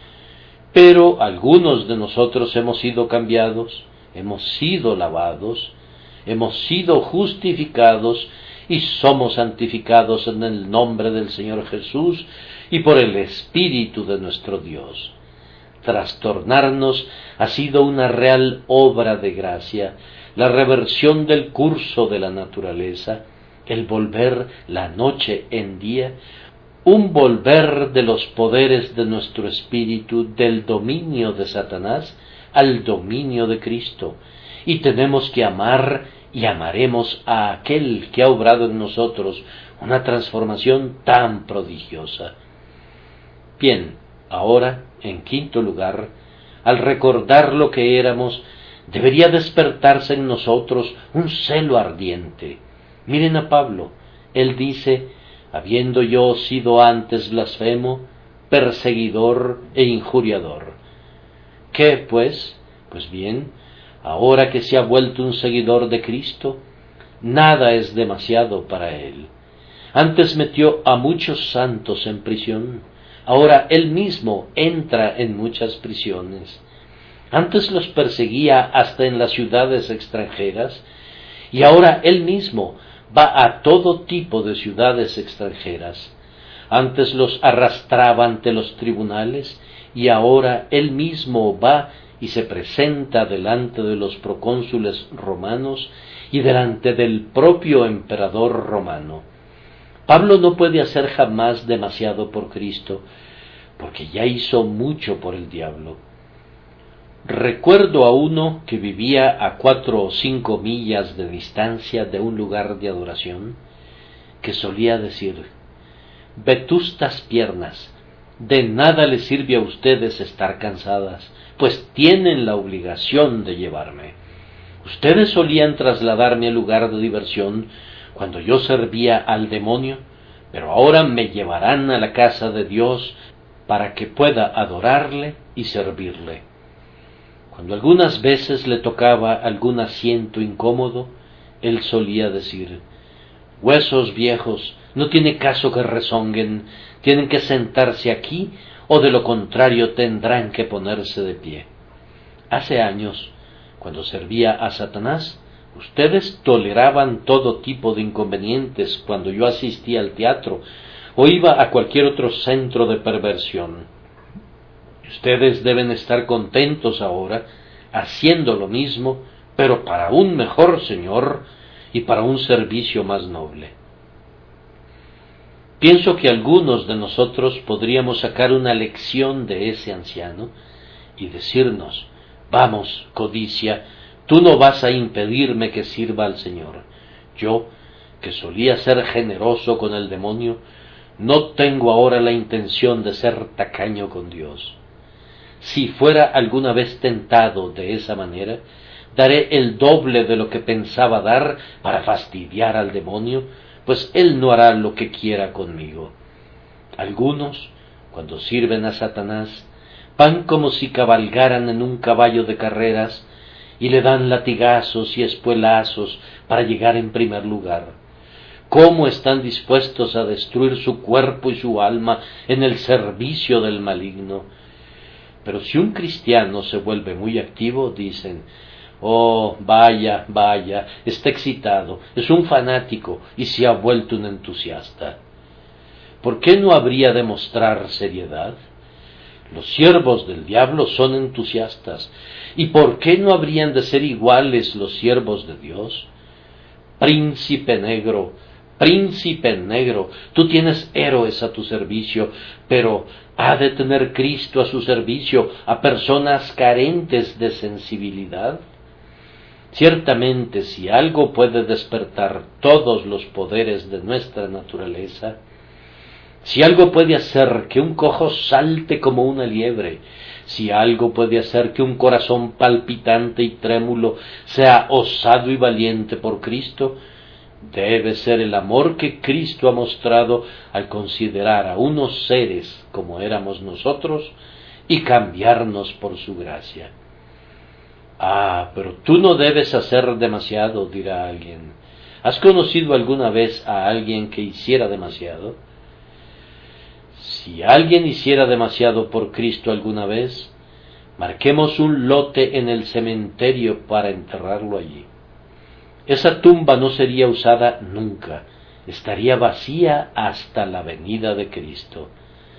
Pero algunos de nosotros hemos sido cambiados, hemos sido lavados, hemos sido justificados y somos santificados en el nombre del Señor Jesús y por el Espíritu de nuestro Dios. Trastornarnos ha sido una real obra de gracia, la reversión del curso de la naturaleza, el volver la noche en día, un volver de los poderes de nuestro espíritu del dominio de Satanás al dominio de Cristo, y tenemos que amar y amaremos a aquel que ha obrado en nosotros una transformación tan prodigiosa. Bien, ahora, en quinto lugar, al recordar lo que éramos, debería despertarse en nosotros un celo ardiente. Miren a Pablo, él dice, habiendo yo sido antes blasfemo, perseguidor e injuriador. ¿Qué, pues? Pues bien, ahora que se ha vuelto un seguidor de Cristo, nada es demasiado para él. Antes metió a muchos santos en prisión, ahora él mismo entra en muchas prisiones. Antes los perseguía hasta en las ciudades extranjeras, y ahora él mismo va a todo tipo de ciudades extranjeras. Antes los arrastraba ante los tribunales, y ahora él mismo va y se presenta delante de los procónsules romanos y delante del propio emperador romano. Pablo no puede hacer jamás demasiado por Cristo, porque ya hizo mucho por el diablo. Recuerdo a uno que vivía a 4 o 5 millas de distancia de un lugar de adoración, que solía decir, vetustas piernas, de nada les sirve a ustedes estar cansadas, pues tienen la obligación de llevarme. Ustedes solían trasladarme al lugar de diversión cuando yo servía al demonio, pero ahora me llevarán a la casa de Dios para que pueda adorarle y servirle. Cuando algunas veces le tocaba algún asiento incómodo, él solía decir: «Huesos viejos, no tiene caso que rezonguen, tienen que sentarse aquí o de lo contrario tendrán que ponerse de pie». Hace años, cuando servía a Satanás, ustedes toleraban todo tipo de inconvenientes cuando yo asistía al teatro o iba a cualquier otro centro de perversión. Ustedes deben estar contentos ahora, haciendo lo mismo, pero para un mejor Señor y para un servicio más noble. Pienso que algunos de nosotros podríamos sacar una lección de ese anciano y decirnos: «Vamos, codicia, tú no vas a impedirme que sirva al Señor. Yo, que solía ser generoso con el demonio, no tengo ahora la intención de ser tacaño con Dios. Si fuera alguna vez tentado de esa manera, daré el doble de lo que pensaba dar para fastidiar al demonio, pues él no hará lo que quiera conmigo». Algunos, cuando sirven a Satanás, van como si cabalgaran en un caballo de carreras y le dan latigazos y espuelazos para llegar en primer lugar. ¿Cómo están dispuestos a destruir su cuerpo y su alma en el servicio del maligno? Pero si un cristiano se vuelve muy activo, dicen: «Oh, vaya, está excitado, es un fanático y se ha vuelto un entusiasta». ¿Por qué no habría de mostrar seriedad? Los siervos del diablo son entusiastas. ¿Y por qué no habrían de ser iguales los siervos de Dios? Príncipe negro, tú tienes héroes a tu servicio, pero ¿ha de tener Cristo a su servicio a personas carentes de sensibilidad? Ciertamente, si algo puede despertar todos los poderes de nuestra naturaleza, si algo puede hacer que un cojo salte como una liebre, si algo puede hacer que un corazón palpitante y trémulo sea osado y valiente por Cristo, debe ser el amor que Cristo ha mostrado al considerar a unos seres como éramos nosotros y cambiarnos por su gracia. «Ah, pero tú no debes hacer demasiado», dirá alguien. ¿Has conocido alguna vez a alguien que hiciera demasiado? Si alguien hiciera demasiado por Cristo alguna vez, marquemos un lote en el cementerio para enterrarlo allí. Esa tumba no sería usada nunca, estaría vacía hasta la venida de Cristo.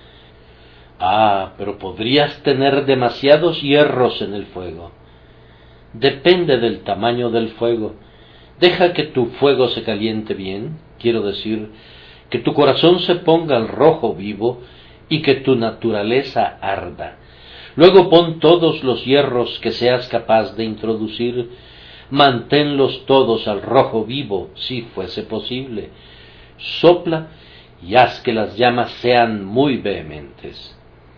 «Ah, pero podrías tener demasiados hierros en el fuego». Depende del tamaño del fuego. Deja que tu fuego se caliente bien, quiero decir, que tu corazón se ponga al rojo vivo y que tu naturaleza arda. Luego pon todos los hierros que seas capaz de introducir, manténlos todos al rojo vivo, si fuese posible. Sopla y haz que las llamas sean muy vehementes.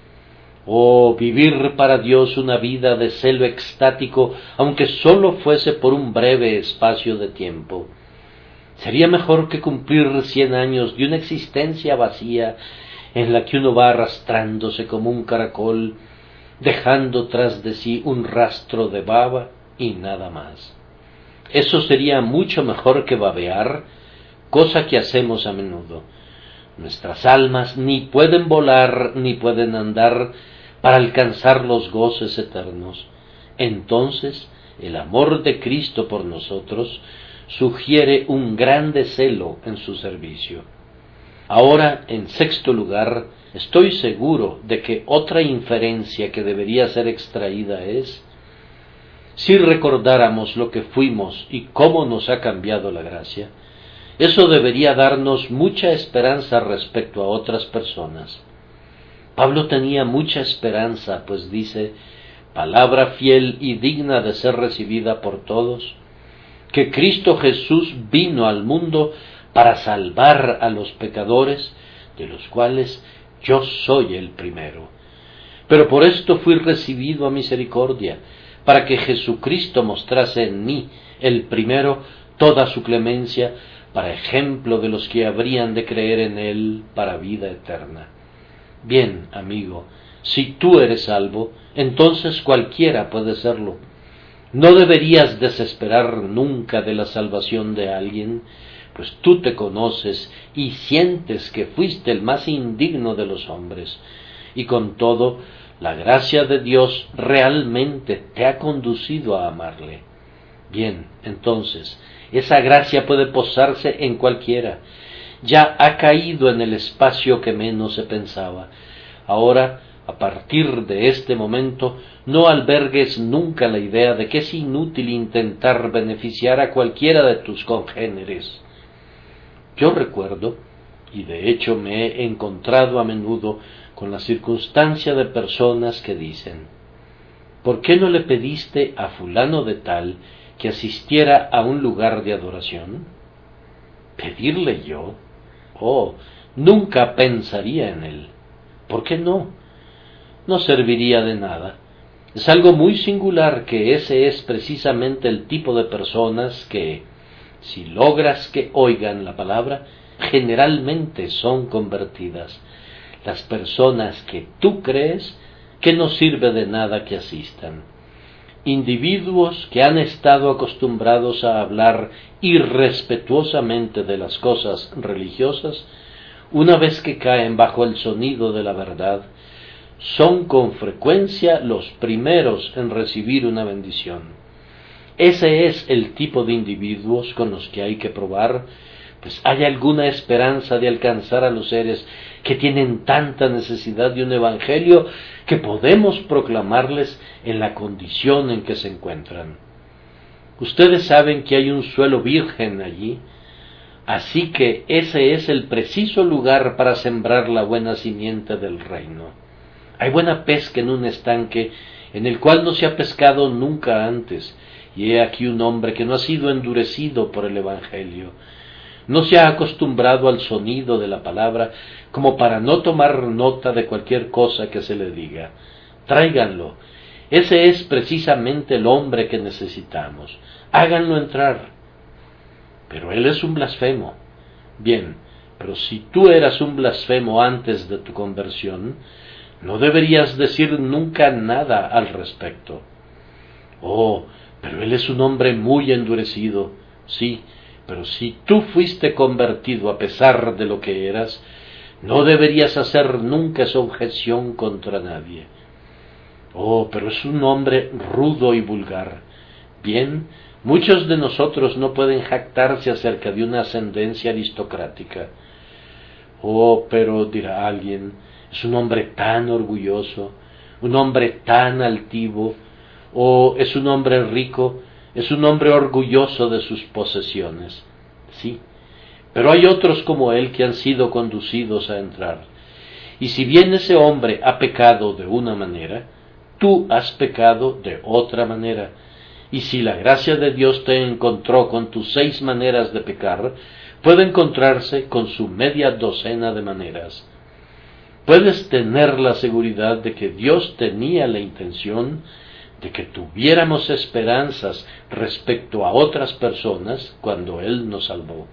Oh, vivir para Dios una vida de celo extático, aunque sólo fuese por un breve espacio de tiempo. Sería mejor que cumplir 100 años de una existencia vacía en la que uno va arrastrándose como un caracol, dejando tras de sí un rastro de baba y nada más. Eso sería mucho mejor que babear, cosa que hacemos a menudo. Nuestras almas ni pueden volar ni pueden andar para alcanzar los goces eternos. Entonces, el amor de Cristo por nosotros sugiere un grande celo en su servicio. Ahora, en sexto lugar, estoy seguro de que otra inferencia que debería ser extraída es: si recordáramos lo que fuimos y cómo nos ha cambiado la gracia, eso debería darnos mucha esperanza respecto a otras personas. Pablo tenía mucha esperanza, pues dice, palabra fiel y digna de ser recibida por todos, que Cristo Jesús vino al mundo para salvar a los pecadores, de los cuales yo soy el primero. Pero por esto fui recibido a misericordia, para que Jesucristo mostrase en mí, el primero, toda su clemencia, para ejemplo de los que habrían de creer en él para vida eterna. Bien, amigo, Si tú eres salvo, entonces cualquiera puede serlo. No deberías desesperar nunca de la salvación de alguien, pues tú te conoces y sientes que fuiste el más indigno de los hombres, y con todo, la gracia de Dios realmente te ha conducido a amarle. Bien, entonces, esa gracia puede posarse en cualquiera. Ya ha caído en el espacio que menos se pensaba. Ahora, a partir de este momento, no albergues nunca la idea de que es inútil intentar beneficiar a cualquiera de tus congéneres. Yo recuerdo, y de hecho me he encontrado a menudo con la circunstancia de personas que dicen: ¿por qué no le pediste a fulano de tal que asistiera a un lugar de adoración? ¿Pedirle yo? Oh, nunca pensaría en él. ¿Por qué no? No serviría de nada. Es algo muy singular que ese es precisamente el tipo de personas que, si logras que oigan la palabra, generalmente son convertidas. Las personas que tú crees que no sirve de nada que asistan. Individuos que han estado acostumbrados a hablar irrespetuosamente de las cosas religiosas, una vez que caen bajo el sonido de la verdad, son con frecuencia los primeros en recibir una bendición. Ese es el tipo de individuos con los que hay que probar, pues hay alguna esperanza de alcanzar a los seres que tienen tanta necesidad de un evangelio que podemos proclamarles en la condición en que se encuentran. Ustedes saben que hay un suelo virgen allí, así que ese es el preciso lugar para sembrar la buena simiente del reino. Hay buena pesca en un estanque en el cual no se ha pescado nunca antes, y he aquí un hombre que no ha sido endurecido por el evangelio. No se ha acostumbrado al sonido de la palabra como para no tomar nota de cualquier cosa que se le diga. Tráiganlo. Ese es precisamente el hombre que necesitamos. Háganlo entrar. Pero él es un blasfemo. Bien, pero si tú eras un blasfemo antes de tu conversión, no deberías decir nunca nada al respecto. Oh, pero él es un hombre muy endurecido. Sí, pero si tú fuiste convertido a pesar de lo que eras, no deberías hacer nunca esa objeción contra nadie. Oh, pero es un hombre rudo y vulgar. Bien, muchos de nosotros no pueden jactarse acerca de una ascendencia aristocrática. Oh, pero dirá alguien, es un hombre tan orgulloso, un hombre tan altivo, o es un hombre rico, es un hombre orgulloso de sus posesiones. Sí, pero hay otros como él que han sido conducidos a entrar. Y si bien ese hombre ha pecado de una manera, tú has pecado de otra manera. Y si la gracia de Dios te encontró con tus 6 maneras de pecar, puede encontrarse con su media docena de maneras. Puedes tener la seguridad de que Dios tenía la intención de que tuviéramos esperanzas respecto a otras personas cuando Él nos salvó.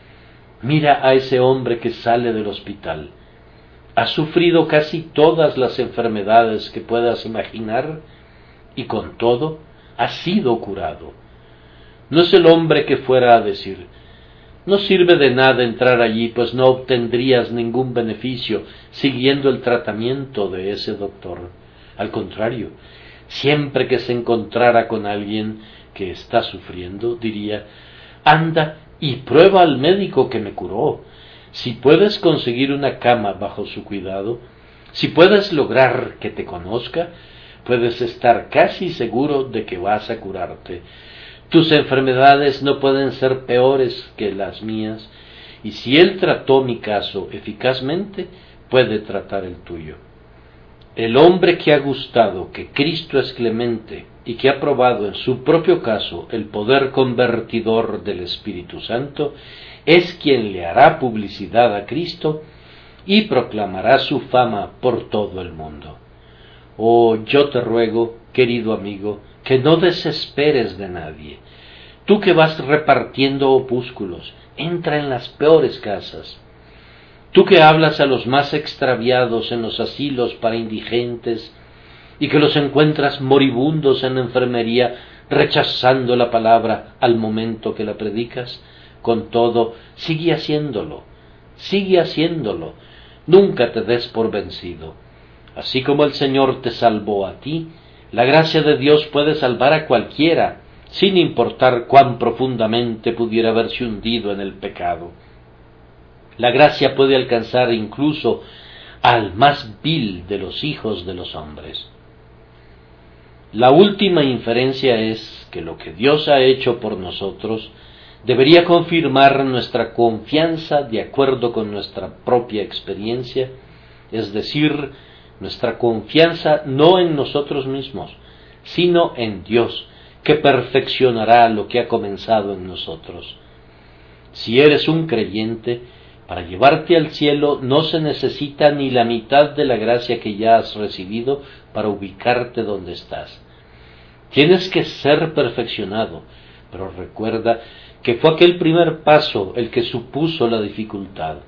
Mira a ese hombre que sale del hospital. Ha sufrido casi todas las enfermedades que puedas imaginar y con todo ha sido curado. No es el hombre que fuera a decir: no sirve de nada entrar allí, pues no obtendrías ningún beneficio siguiendo el tratamiento de ese doctor. Al contrario, siempre que se encontrara con alguien que está sufriendo, diría: anda y prueba al médico que me curó. Si puedes conseguir una cama bajo su cuidado, si puedes lograr que te conozca, puedes estar casi seguro de que vas a curarte. Tus enfermedades no pueden ser peores que las mías, y si él trató mi caso eficazmente, puede tratar el tuyo. El hombre que ha gustado que Cristo es clemente y que ha probado en su propio caso el poder convertidor del Espíritu Santo, es quien le hará publicidad a Cristo y proclamará su fama por todo el mundo. Oh, yo te ruego, querido amigo, que no desesperes de nadie. Tú que vas repartiendo opúsculos, entra en las peores casas. Tú que hablas a los más extraviados en los asilos para indigentes y que los encuentras moribundos en la enfermería, rechazando la palabra al momento que la predicas, con todo, sigue haciéndolo, nunca te des por vencido. Así como el Señor te salvó a ti, la gracia de Dios puede salvar a cualquiera, sin importar cuán profundamente pudiera haberse hundido en el pecado. La gracia puede alcanzar incluso al más vil de los hijos de los hombres. La última inferencia es que lo que Dios ha hecho por nosotros debería confirmar nuestra confianza de acuerdo con nuestra propia experiencia, es decir, nuestra confianza no en nosotros mismos, sino en Dios, que perfeccionará lo que ha comenzado en nosotros. Si eres un creyente, para llevarte al cielo no se necesita ni la mitad de la gracia que ya has recibido para ubicarte donde estás. Tienes que ser perfeccionado, pero recuerda que fue aquel primer paso el que supuso la dificultad.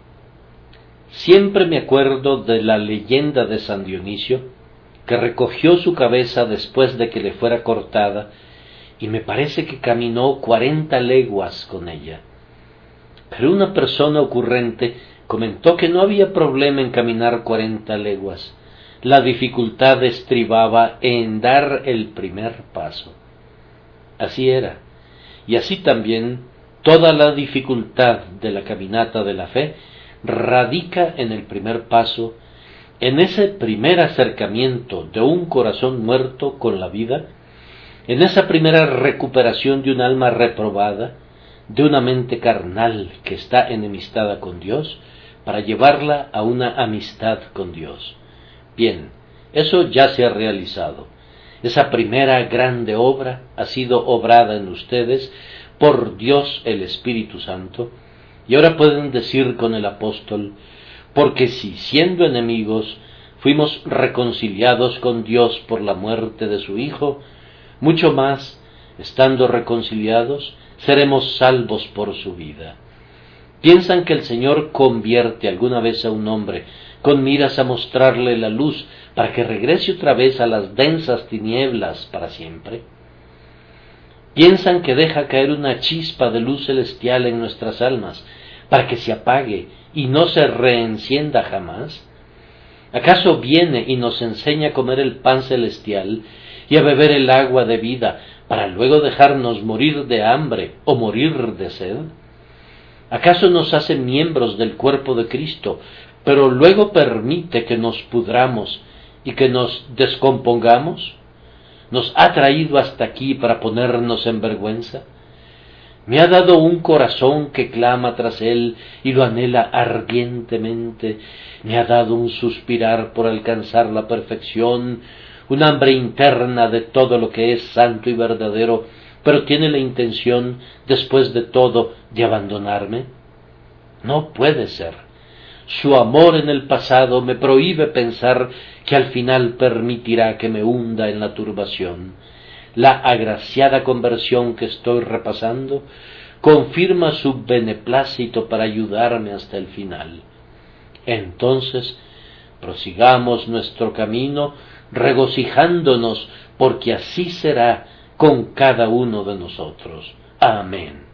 Siempre me acuerdo de la leyenda de San Dionisio, que recogió su cabeza después de que le fuera cortada, y me parece que caminó 40 leguas con ella. Pero una persona ocurrente comentó que no había problema en caminar 40 leguas. La dificultad estribaba en dar el primer paso. Así era, y así también toda la dificultad de la caminata de la fe radica en el primer paso, en ese primer acercamiento de un corazón muerto con la vida, en esa primera recuperación de un alma reprobada, de una mente carnal que está enemistada con Dios, para llevarla a una amistad con Dios. Bien, eso ya se ha realizado. Esa primera grande obra ha sido obrada en ustedes por Dios el Espíritu Santo, y ahora pueden decir con el apóstol: porque si siendo enemigos fuimos reconciliados con Dios por la muerte de su Hijo, mucho más, estando reconciliados, seremos salvos por su vida. ¿Piensan que el Señor convierte alguna vez a un hombre con miras a mostrarle la luz para que regrese otra vez a las densas tinieblas para siempre? ¿Piensan que deja caer una chispa de luz celestial en nuestras almas para que se apague y no se reencienda jamás? ¿Acaso viene y nos enseña a comer el pan celestial y a beber el agua de vida para luego dejarnos morir de hambre o morir de sed? ¿Acaso nos hace miembros del cuerpo de Cristo, pero luego permite que nos pudramos y que nos descompongamos? ¿Nos ha traído hasta aquí para ponernos en vergüenza? Me ha dado un corazón que clama tras Él y lo anhela ardientemente. Me ha dado un suspirar por alcanzar la perfección, un hambre interna de todo lo que es santo y verdadero, pero tiene la intención, después de todo, de abandonarme. No puede ser. Su amor en el pasado me prohíbe pensar que al final permitirá que me hunda en la turbación. La agraciada conversión que estoy repasando confirma su beneplácito para ayudarme hasta el final. Entonces, prosigamos nuestro camino regocijándonos, porque así será con cada uno de nosotros. Amén.